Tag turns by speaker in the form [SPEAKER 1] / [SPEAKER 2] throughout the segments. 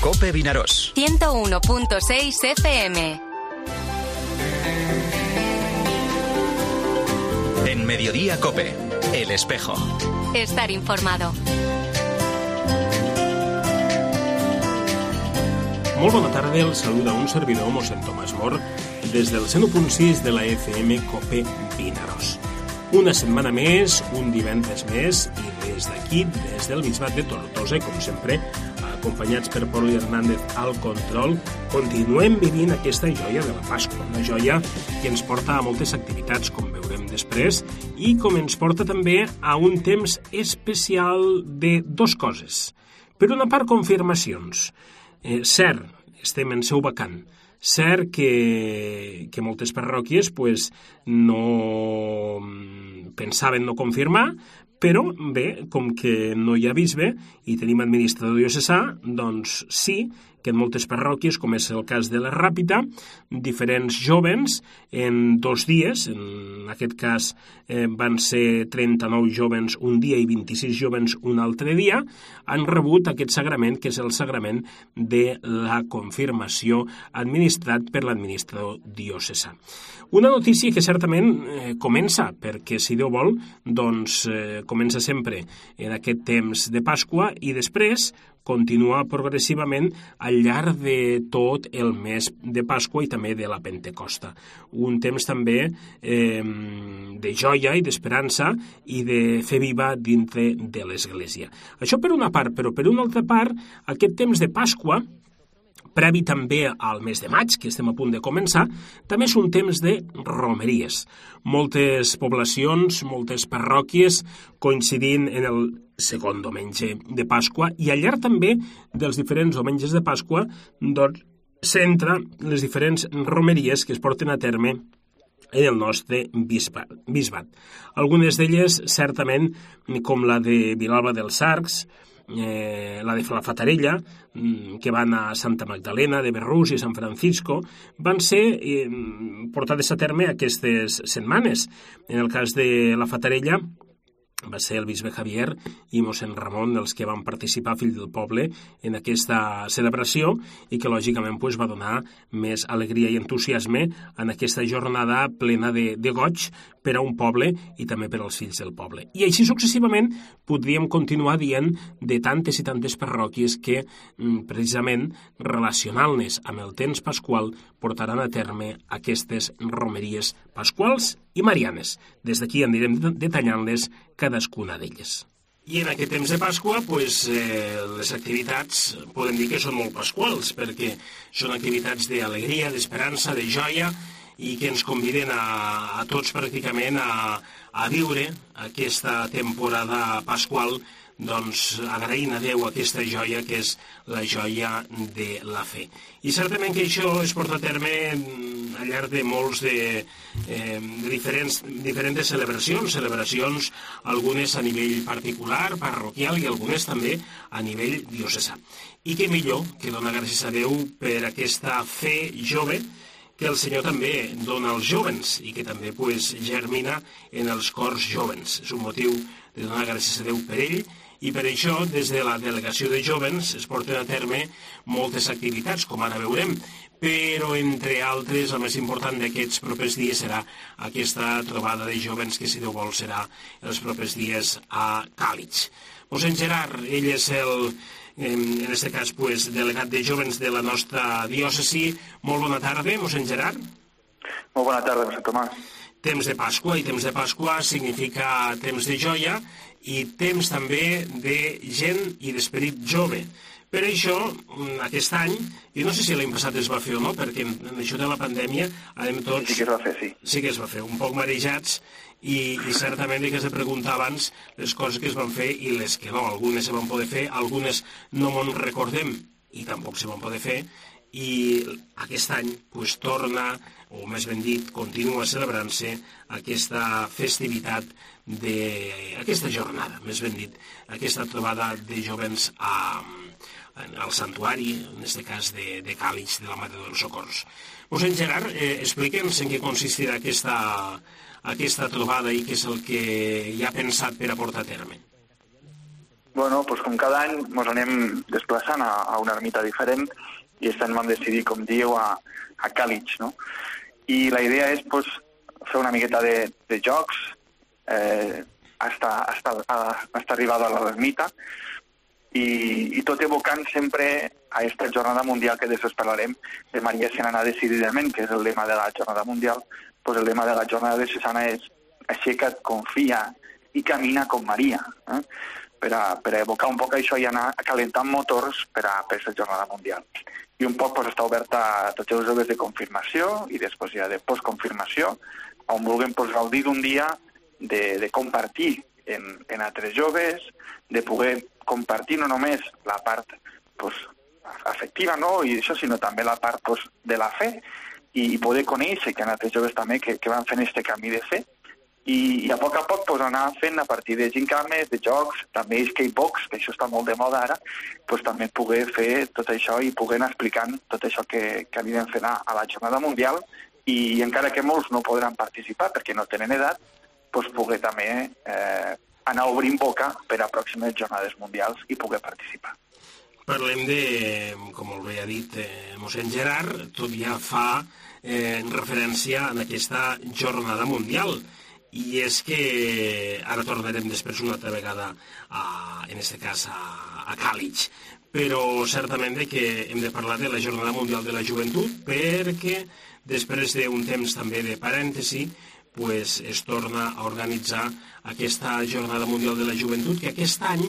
[SPEAKER 1] COPE Vinaròs.
[SPEAKER 2] 101.6 FM.
[SPEAKER 1] En Mediodía COPE, El Espejo.
[SPEAKER 2] Estar informado.
[SPEAKER 3] Molt bona tarda, el saluda un servidor, mossèn Tomàs Mor, des del 101.6 de la FM COPE Vinaròs. Una setmana més, un divendres més, i des d'aquí, des del Bisbat de Tortosa, com sempre, acompanyats per Poli Hernández al control, continuem vivint aquesta joia de la Pasqua, una joia que ens porta a moltes activitats, com veurem després, i com ens porta també a un temps especial de dues coses. Per una part, confirmacions. Cert, estem en seu vacant. Cert que moltes parròquies no pensaven no confirmar, però bé, com que no hi ha bisbe i tenim administrador diocesà, doncs sí que en moltes parròquies, com és el cas de la Ràpita, diferents jovens en 2 dies, en aquest cas van ser 39 jovens un dia i 26 jovens un altre dia, han rebut aquest sagrament, que és el sagrament de la confirmació administrat per l'administrador diocesà. Una notícia que certament comença, perquè si Déu vol, doncs comença sempre en aquest temps de Pasqua i després continua progressivament al llarg de tot el mes de Pasqua i també de la Pentecosta. Un temps també de joia i d'esperança i de fer viva dintre de l'Església. Això per una part, però per una altra part, aquest temps de Pasqua, previ també al mes de maig, que estem a punt de començar, també és un temps de romeries. Moltes poblacions, moltes parròquies coincidint en el segon diumenge de Pasqua i al llarg també dels diferents diumenges de Pasqua doncs s'entra les diferents romeries que es porten a terme en el nostre bisbat. Algunes d'elles, certament, com la de Vilalba dels Arcs, la de la Fatarella, que van a Santa Magdalena, de Berrús i Sant Francisco, van ser portades a terme aquestes setmanes. En el cas de la Fatarella, va ser el bisbe Javier i mossèn Ramon els que van participar, fill del poble, en aquesta celebració i que lògicament va donar més alegria i entusiasme en aquesta jornada plena de goig per a un poble i també per als fills del poble. I així successivament podríem continuar dient de tantes i tantes parròquies que precisament relacionant-les amb el temps pasqual portaran a terme aquestes romeries pasquals i marianes. Des d'aquí anirem detallant-les cadascuna d'elles. I en aquest temps de Pasqua, les activitats podem dir que són molt pasquals, perquè són activitats d'alegria, d'esperança, de joia, i que ens conviden a tots pràcticament a viure aquesta temporada pasqual, doncs agraint a Déu aquesta joia que és la joia de la fe. I certament que això es porta a terme al llarg de molts de diferents celebracions, algunes a nivell particular, parroquial i algunes també a nivell diocesà. I què millor que donar gràcies a Déu per aquesta fe jove que el Senyor també dona als jovens i que també germina en els cors jovens. És un motiu de donar gràcies a Déu per ell i per això des de la delegació de jovens es porten a terme moltes activitats, com ara veurem, però entre altres el més important d'aquests propers dies serà aquesta trobada de jovens que si Déu vol serà els propers dies a Càlig. Mossèn Gerard, ell és en aquest cas, delegat de jovens de la nostra diòcesi. Molt bona tarda, mossèn Gerard.
[SPEAKER 4] Molt bona tarda, mossèn Tomàs.
[SPEAKER 3] Temps de Pasqua, i temps de Pasqua significa temps de joia i temps també de gent i d'esperit jove. Per això, aquest any, i no sé si l'any passat es va fer o no, perquè en això de la pandèmia anem tots...
[SPEAKER 4] Sí que es va fer, sí.
[SPEAKER 3] Sí que es va fer, un poc marejats, i certament que has de preguntar abans les coses que es van fer i les que no. Algunes se van poder fer, algunes no me'n recordem i tampoc se van poder fer, i aquest any torna, o més ben dit, continua celebrant-se aquesta festivitat d'aquesta jornada, més ben dit, aquesta trobada de jovens al santuari, en aquest cas de Càlig, de la Mare dels Socors. Mossèn Gerard, explica'ns en què consistirà aquesta trobada i què és el que hi ha pensat per a portar a terme.
[SPEAKER 4] Bueno, doncs com cada any ens anem desplaçant a una ermita diferent i aquest any vam decidir, com dieu, a Càlig, no? I la idea és pues, fer una miqueta de jocs hasta arribar a l'ermita i tot evocant sempre a aquesta jornada mundial que després parlarem de Maria Senana decididament, que és el lema de la jornada mundial. Pues el lema de la jornada de Senana és aixeca't, confia i camina com Maria, per a evocar un poc això i anar calentant motors per aquesta jornada mundial. I un poc pues, està oberta a tots els joves de confirmació i després ja de postconfirmació, on vulguem pues, gaudir d'un dia de compartir en altres joves, de poder compartir no només la part pues, afectiva, no? I això, sinó també la part pues, de la fe i poder conèixer que hi ha altres joves també que van fent aquest camí de fe i a poc pues, anar fent a partir de gincames, de jocs, també skatebox, que això està molt de moda ara, pues, també poder fer tot això i poder anar explicant tot això que anirem fent a la jornada mundial i encara que molts no podran participar perquè no tenen edat, pues, poder també anar obrint boca per a pròximes jornades mundials i poder participar.
[SPEAKER 3] Parlem de, com molt bé ha dit mossèn Gerard, tot ja fa referència a aquesta jornada mundial. I és que ara tornarem després una altra vegada, en aquest cas, a Càlig. Però certament que hem de parlar de la Jornada Mundial de la Joventut perquè després d'un temps també de parèntesi pues, es torna a organitzar aquesta Jornada Mundial de la Joventut que aquest any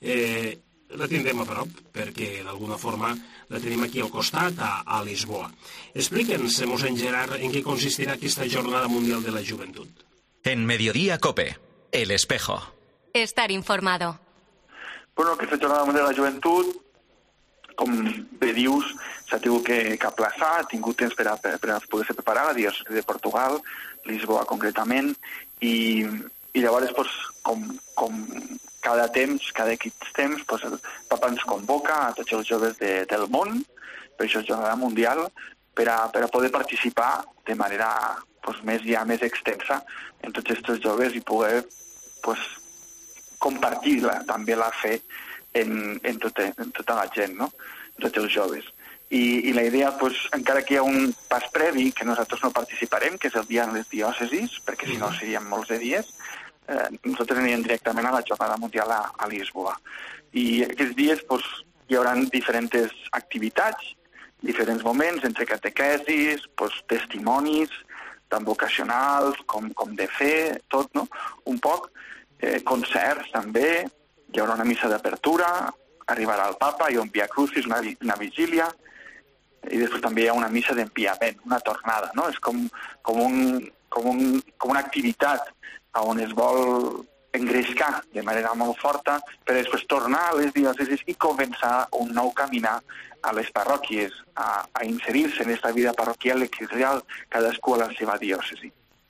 [SPEAKER 3] la tindrem a prop perquè d'alguna forma la tenim aquí al costat, a Lisboa. Explica'ns, mossèn Gerard, en què consistirà aquesta Jornada Mundial de la Joventut.
[SPEAKER 1] En Mediodía COPE, El Espejo.
[SPEAKER 2] Estar informado.
[SPEAKER 4] Bueno, aquesta jornada mundial de la joventut, com bé dius, s'ha tingut que aplaçar, ha tingut temps per a poder-se preparar, la diòcesi de Portugal, Lisboa concretament, i llavors, pues, com cada temps, cada X temps, pues, el papa ens convoca a tots els joves del món, per això és jornada mundial, per a poder participar de manera pues, més extensa en tots aquests joves i poder pues, compartir també la fe en tota la gent, no? Tots els joves. I la idea, pues, encara que hi ha un pas previ que nosaltres no participarem, que és el dia en les diòcesis, perquè si no serien molts de dies, nosaltres anirem directament a la jornada mundial a Lisboa. I aquests dies pues, hi haurà diferents activitats, diferents moments, entre catequesis, pues, testimonis, tant vocacionals com de fe, tot, no? Un poc. Concerts, també. Hi haurà una missa d'apertura, arribarà el papa, hi ha un Via Crucis, una vigília, i després també hi ha una missa d'empiament, una tornada, no? És com una activitat on es vol engrescar de manera molt forta per després tornar a les diòcesis i començar un nou caminar a les parròquies, a inserir-se en aquesta vida parroquial eclesial, cadascú a la seva diòcesi.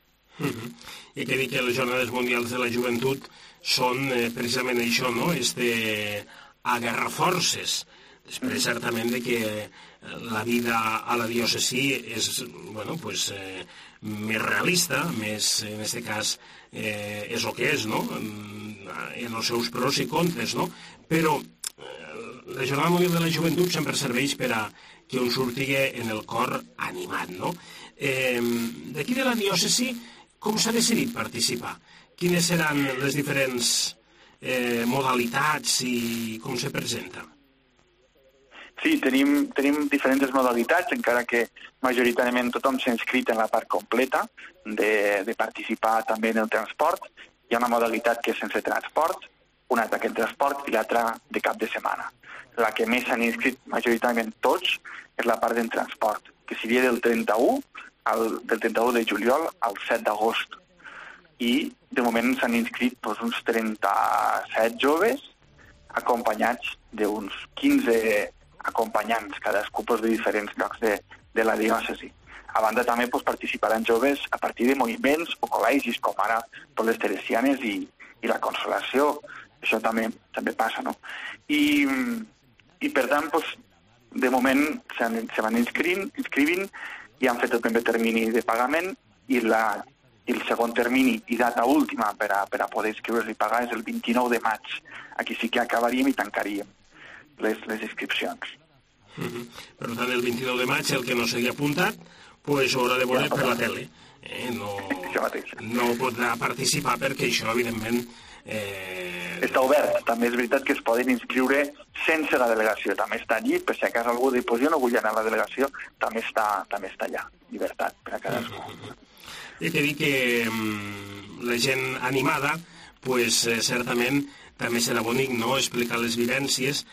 [SPEAKER 3] I que dir que les Jornades Mundials de la Joventut són precisament això, no? Agarrar forces. Després, certament, que la vida a la diòcesi és, bueno, pues, més realista, més, en aquest cas, és el que és, no? En els seus pros i contres, no? Però la Jornada Mundial de la Joventut sempre serveix per a que un surti en el cor animat, no? D'aquí de la diòcesi, com s'ha decidit participar? Quines seran les diferents modalitats i com se presenta?
[SPEAKER 4] Sí, tenim diferents modalitats, encara que majoritàriament tothom s'ha inscrit en la part completa de participar també en el transport. Hi ha una modalitat que és sense transport, una altra que en transport i l'altra de cap de setmana. La que més s'han inscrit majoritàriament tots és la part del transport, que seria del 31 de juliol al 7 d'agost. I de moment s'han inscrit uns 37 joves acompanyats d'uns 15 acompanyants, cadascú de diferents llocs de la diòcesi. A banda també participaran joves a partir de moviments o col·legis, com ara les Teresianes i la Consolació. Això també passa, no? I per tant, de moment se van inscrivint i han fet el primer termini de pagament i la i el segon termini i data última per a poder inscriure's i pagar és el 29 de maig. Aquí sí que acabaríem i tancaríem les inscripcions.
[SPEAKER 3] Per tant, el 29 de maig, el que no s'hagi apuntat, pues haurà de veure per la tele. No podrà participar perquè això, evidentment...
[SPEAKER 4] Està obert. També és veritat que es poden inscriure sense la delegació. També està allí, per si a cas algú diu, jo no vull anar a la delegació, també està allà. Llibertat per a cadascú.
[SPEAKER 3] He de dir que la gent animada, pues, certament, també serà bonic, no?, explicar les vivències.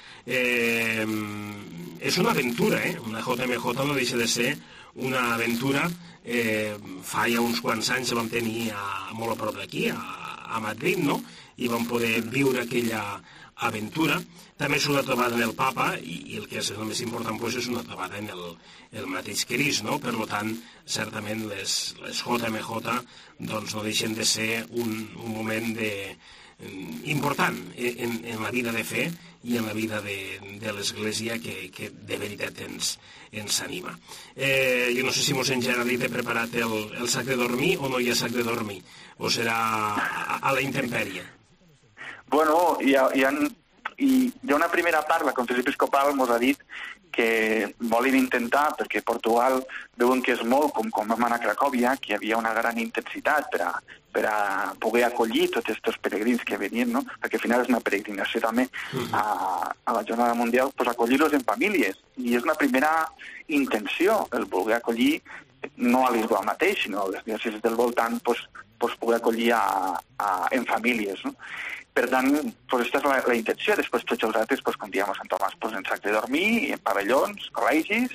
[SPEAKER 3] És una aventura, La JMJ no deixa de ser una aventura. Fa ja uns quants anys la vam tenir molt a prop d'aquí, a Madrid, no?, i vam poder viure aquella aventura. També és una trobada en el Papa, i el que és el més important pues, és una trobada en el mateix Crist, no? Per tant, certament les JMJ doncs, no deixen de ser un moment important en la vida de fe i en la vida de l'Església que de veritat ens anima. Jo no sé si mossèn Gerardí té preparat el sac de dormir o no hi ha sac de dormir, o serà a la intempèrie.
[SPEAKER 4] Bueno, hi ha una primera part, la Conferència Episcopal ens ha dit que volen intentar, perquè Portugal veuen que és molt, com vam anar a Cracòvia, que hi havia una gran intensitat per a poder acollir tots aquests peregrins que venien, no? Perquè al final és una peregrinació també a la Jornada Mundial, pues acollir-los en famílies. I és una primera intenció, el voler acollir no a Lisboa mateix, sinó a les diòcesis del voltant, pues poder acollir en famílies, no? Per tant, aquesta és la intenció. Després tots els altres, com diem a Sant Tomàs, en sac de dormir, en pavellons, col·legis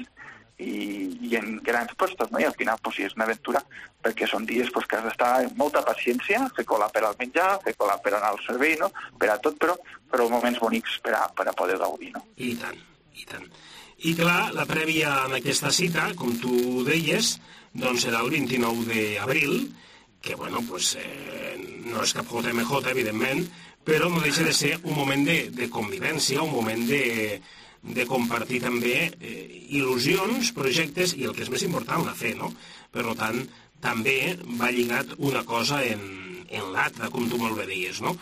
[SPEAKER 4] i en grans puestos, no? I al final és una aventura, perquè són dies que has d'estar amb molta paciència, fer cola per al menjar, fer cola per anar al servei, no? Per a tot, però moments bonics per a poder gaudir, no?
[SPEAKER 3] I tant, i tant. I clar, la prèvia en aquesta cita, com tu deies, doncs serà el 29 d'abril, que, bueno, pues, no és cap JMJ, evidentment, però no deixa de ser un moment de convivència, un moment de compartir també il·lusions, projectes i el que és més important, la fe, no? Per tant, també va lligat una cosa en l'altra, com tu molt bé deies, no?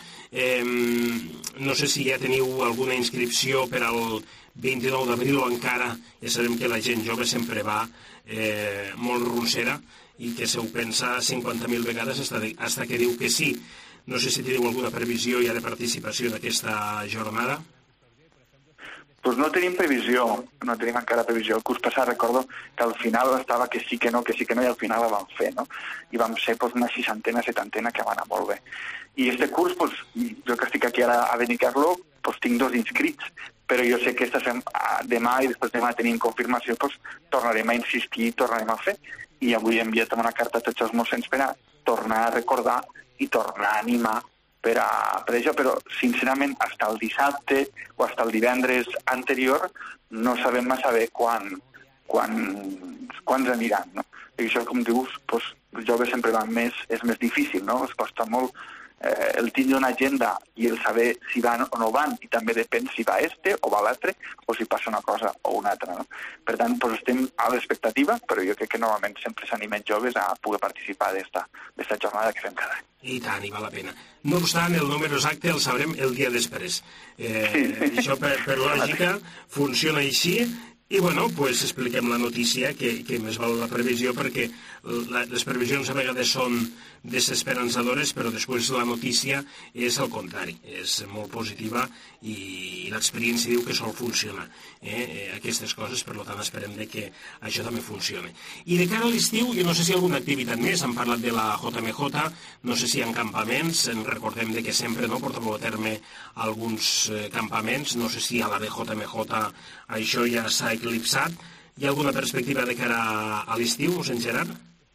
[SPEAKER 3] No sé si ja teniu alguna inscripció per al 29 d'abril o encara, ja sabem que la gent jove sempre va molt roncera i que se ho pensa 50.000 vegades fins que diu que sí. No sé si teniu alguna previsió ja de participació en aquesta jornada.
[SPEAKER 4] Doncs no tenim previsió, no tenim encara previsió. El curs passat recordo que al final estava que sí que no, i al final la vam fer, no? I vam ser una 60, 70 que va anar molt bé. I este curs, jo que estic aquí ara a Benicarló, tinc 2 inscrits, però jo sé que demà i després demà tenim confirmació, tornarem a insistir i tornarem a fer. I avui he enviat una carta a tots els mossens per a tornar a recordar i tornar a animar per això, però sincerament fins el dissabte o fins el divendres anterior no sabem massa bé quants aniran, no? I això, com dius, els joves sempre van més, és més difícil, no? Es costa molt el tindre una agenda i el saber si van o no van, i també depèn si va o va l'altre, o si passa una cosa o una altra, no? Per tant, estem a l'expectativa, però jo crec que normalment sempre s'animen joves a poder participar d'esta jornada que fem cada any.
[SPEAKER 3] I tant, i val la pena. No obstant, el número exacte el sabrem el dia després. Això, per lògica, funciona així. I, bueno, pues expliquem la notícia, que més val la previsió, perquè les previsions a vegades són desesperançadores, però després la notícia és el contrari, és molt positiva i l'experiència diu que sol funcionar aquestes coses, per tant esperem que això també funcioni. I de cara a l'estiu, jo no sé si hi ha alguna activitat més, han parlat de la JMJ, no sé si hi ha campaments, recordem que sempre portem a terme alguns campaments, no sé si a la BJMJ això ja s'ha eclipsat. Hi ha alguna perspectiva de cara a l'estiu, mossèn Gerard?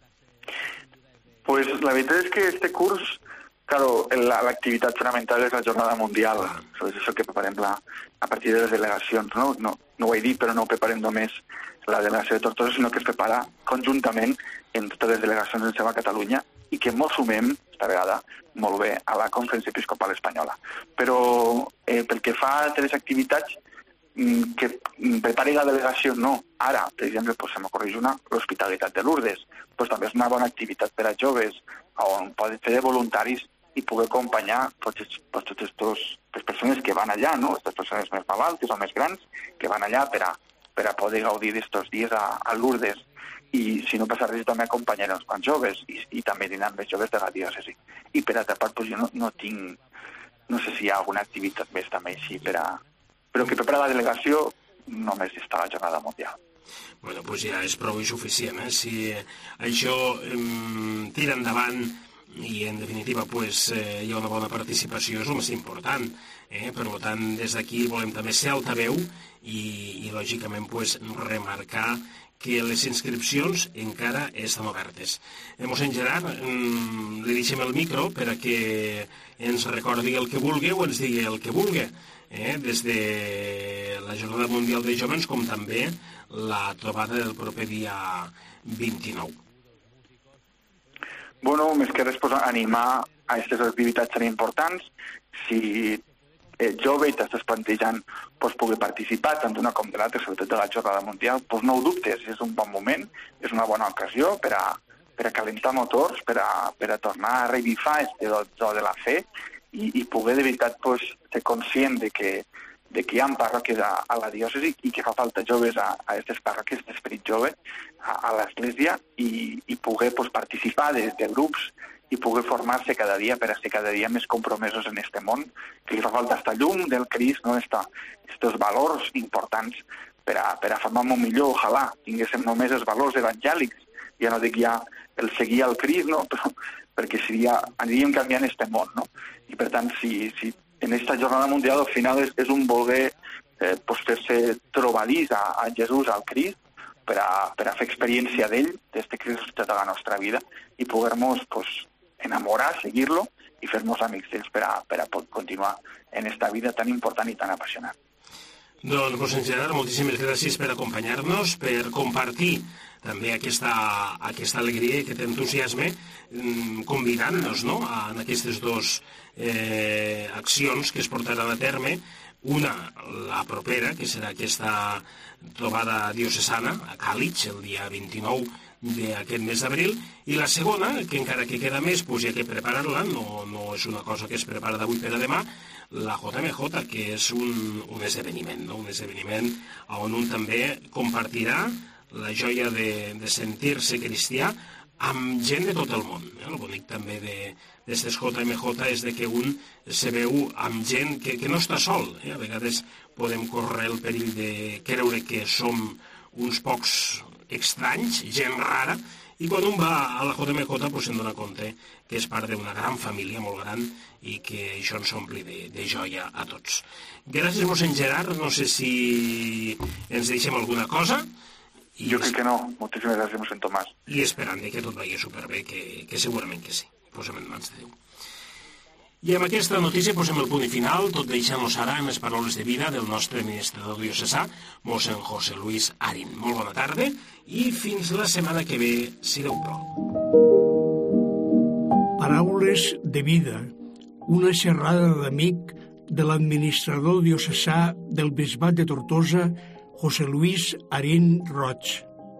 [SPEAKER 4] Pues la veritat és que este curs, claro, l'activitat fonamental és la Jornada Mundial. És això que preparem a partir de les delegacions, no? No ho he dit, però no ho preparem només la delegació de Tortosa, sinó que es prepara conjuntament en totes les delegacions en seva Catalunya i que molt sumem, esta vegada, molt bé a la Conferència Episcopal Espanyola. Però pel que fa a les activitats, que prepari la delegació, no. Ara, per exemple, se m'ocorreix l'Hospitalitat de Lourdes, també és una bona activitat per a joves, on poden fer de voluntaris i poder acompanyar totes les persones que van allà, no? Les persones més malaltes o més grans que van allà per a poder gaudir d'estos dies a Lourdes. I si no passa res, també acompanyaré els quants joves i també diran més joves de la diòcesi. I per altra part, jo no tinc, no sé si hi ha alguna activitat més també així, però que per a la delegació només està la jornada mundial.
[SPEAKER 3] Bueno, doncs ja és prou i suficient, eh? Si això tira endavant i en definitiva hi ha una bona participació, és el més important. Per tant, des d'aquí volem també ser altaveu i lògicament remarcar que les inscripcions encara estan obertes. Mossèn Gerard, li deixem el micro per a que ens recordi el que vulgui o ens digui el que vulgui, des de la Jornada Mundial de Jóvens com també la trobada del proper dia 29.
[SPEAKER 4] Bueno, més que res, animar a aquestes activitats tan importants. Si ets jove i t'estàs plantejant poder participar tant d'una com de l'altra, sobretot de la Jornada Mundial, no ho dubtes, és un bon moment, és una bona ocasió per a calentar motors, per a tornar a revifar este do de la fe i poder de veritat ser conscient de que hi ha parròquies a la diòcesi i que fa falta joves a aquestes parròquies d'esperit jove a l'Església i poder participar de grups i poder formar-se cada dia per a ser cada dia més compromesos en este món, que li fa falta esta llum del Crist, no? Estos valors importants per a formar un millor. Ojalà tinguéssim només els valors evangèlics, ja no dic ja el seguir al Crist, no? Però perquè aniríem canviant este món, no? I per tant, si en aquesta jornada mundial al final és un voler fer-se trobadís a Jesús, al Crist, per a fer experiència d'ell, d'este Crist ressuscitat a la nostra vida, i poder-nos enamorar, seguir-lo i fer-nos amics d'ells per a continuar en esta vida tan important i tan apassionant.
[SPEAKER 3] Doncs, mossèn Gerard, moltíssimes gràcies per acompanyar-nos, per compartir també aquesta alegria i aquest entusiasme, convidant-nos en aquestes dues accions que es portaran a terme. Una, la propera, que serà aquesta trobada diocesana a Càlig, el dia 29 d'aquest mes d'abril, i la segona, que encara que queda més, hi ha que preparar-la, no és una cosa que es prepara d'avui per a demà, la JMJ, que és un esdeveniment, un esdeveniment on un també compartirà la joia de sentir-se cristià amb gent de tot el món. El bonic també d'aquestes JMJ és que un se veu amb gent que no està sol. A vegades podem córrer el perill de creure que som uns pocs estranys, gent rara, i quan un va a la JMJ se'n dona compte que és part d'una gran família, molt gran, i que això ens ompli de joia a tots. Gràcies, mossèn Gerard. No sé si ens deixem alguna cosa.
[SPEAKER 4] Jo crec que no. Moltíssimes gràcies, mossèn Tomàs.
[SPEAKER 3] I esperant que tot vagi superbé, que segurament que sí. Posem en mans de Déu. I amb aquesta notícia posem el punt final, tot deixant-nos ara en les paraules de vida del nostre administrador diocesà, mossèn José Luis Arín. Molt bona tarda i fins la setmana que ve, si Déu plou.
[SPEAKER 5] Paraules de vida, una xerrada d'amic de l'administrador diocesà del Bisbat de Tortosa, José Luis Arín Roig.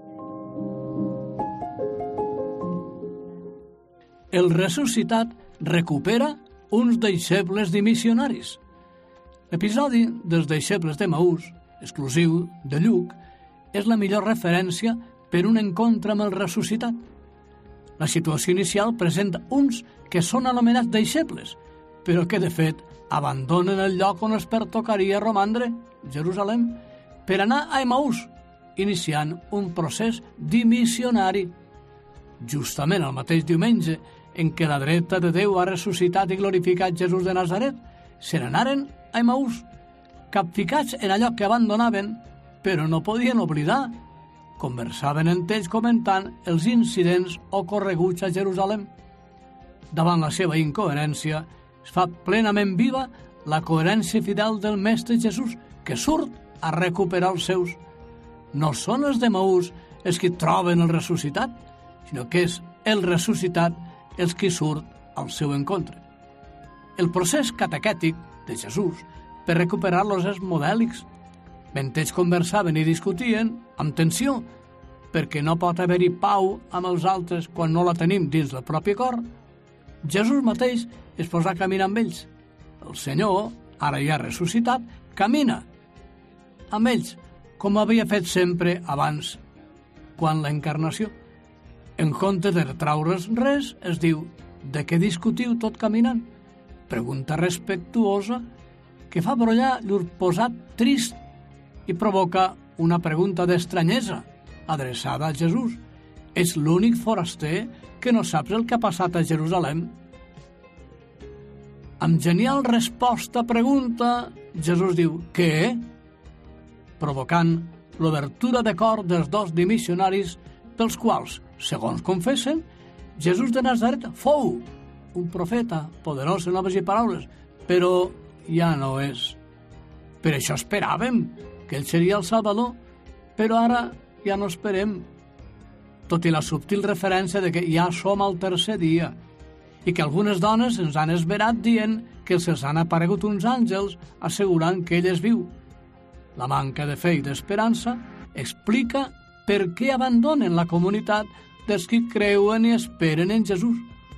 [SPEAKER 6] El ressuscitat recupera uns deixebles dimissionaris. L'episodi dels deixebles d'Emaús, exclusiu de Lluc, és la millor referència per un encontre amb el ressuscitat. La situació inicial presenta uns que són anomenats deixebles, però que, de fet, abandonen el lloc on es pertocaria romandre, Jerusalem, per anar a Emaús, iniciant un procés dimissionari. Justament el mateix diumenge en què la dreta de Déu ha ressuscitat i glorificat Jesús de Nazaret, se n'anaren a Emaús, capficats en allò que abandonaven, però no podien oblidar. Conversaven entre ells comentant els incidents ocorreguts a Jerusalem. Davant la seva incoherència, es fa plenament viva la coherència fidel del Mestre Jesús, que surt a recuperar els seus. No són els d'Emaús els que troben el ressuscitat, sinó que és el ressuscitat els qui surt al seu encontre. El procés catequètic de Jesús per recuperar-los és modèlics. Mentre ells conversaven i discutien, amb tensió, perquè no pot haver-hi pau amb els altres quan no la tenim dins del propi cor, Jesús mateix es posa a caminar amb ells. El Senyor, ara ja ressuscitat, camina amb ells, com havia fet sempre abans, quan la encarnació. En compte de traure's res, es diu: de què discutiu tot caminant? Pregunta respectuosa que fa brollar llur posat trist i provoca una pregunta d'estranyesa adreçada a Jesús. És l'únic foraster que no saps el que ha passat a Jerusalem? Amb genial resposta pregunta, Jesús diu: què? Provocant l'obertura de cor dels dos dimissionaris, pels quals, segons confessen, Jesús de Nazaret fou un profeta poderós en obres i paraules, però ja no és. Per això esperàvem que ell seria el Salvador, però ara ja no esperem. Tot i la subtil referència de que ja som al tercer dia i que algunes dones ens han esverat dient que se'ls han aparegut uns àngels assegurant que ell és viu. La manca de fe i d'esperança explica per què abandonen la comunitat dels qui creuen i esperen en Jesús.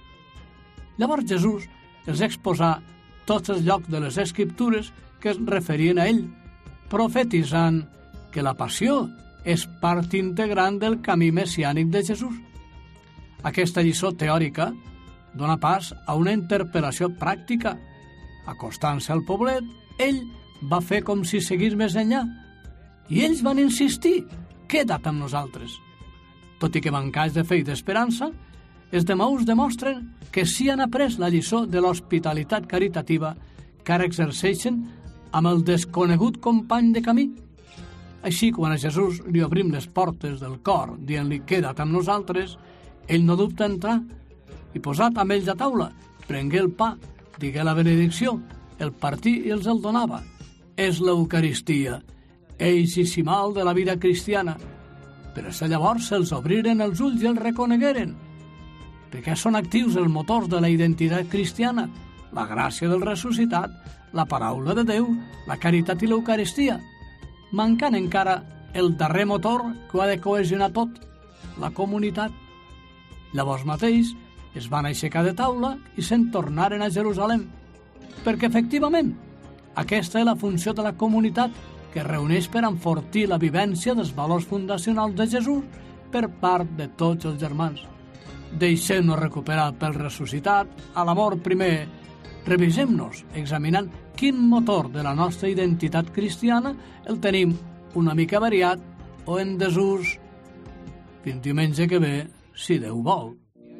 [SPEAKER 6] Llavors Jesús els exposà tots els llocs de les Escriptures que es referien a ell, profetitzant que la passió és part integrant del camí messiànic de Jesús. Aquesta lliçó teòrica dona pas a una interpel·lació pràctica. Acostant-se al poblet, ell va fer com si seguís més enllà, i ells van insistir: queda't amb nosaltres. Tot i que mancats de fe i d'esperança, els d'Emaús demostren que sí han après la lliçó de l'hospitalitat caritativa que ara exerceixen amb el desconegut company de camí. Així, quan a Jesús li obrim les portes del cor dient-li queda't amb nosaltres, ell no dubta entrar i, posat amb ells a taula, prengué el pa, digué la benedicció, el partí i els el donava. És l'Eucaristia, eixissimal de la vida cristiana. Per això llavors se'ls obriren els ulls i els reconegueren, perquè són actius els motors de la identitat cristiana: la gràcia del ressuscitat, la paraula de Déu, la caritat i l'Eucaristia, mancant encara el darrer motor que ho ha de cohesionar tot, la comunitat. Llavors mateix es van aixecar de taula i se'n tornaren a Jerusalem, perquè efectivament aquesta és la funció de la comunitat, que reuneix per enfortir la vivència dels valors fundacionals de Jesús per part de tots els germans. Deixem-nos recuperar pel ressuscitat a l'amor primer. Revisem-nos examinant quin motor de la nostra identitat cristiana el tenim una mica variat o en desús. Fins diumenge que ve, si Déu vol.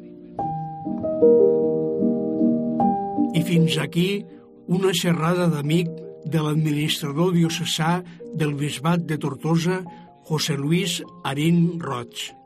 [SPEAKER 5] I fins aquí una xerrada d'amic de l'administrador diocesà del Bisbat de Tortosa, José Luis Arín Roig.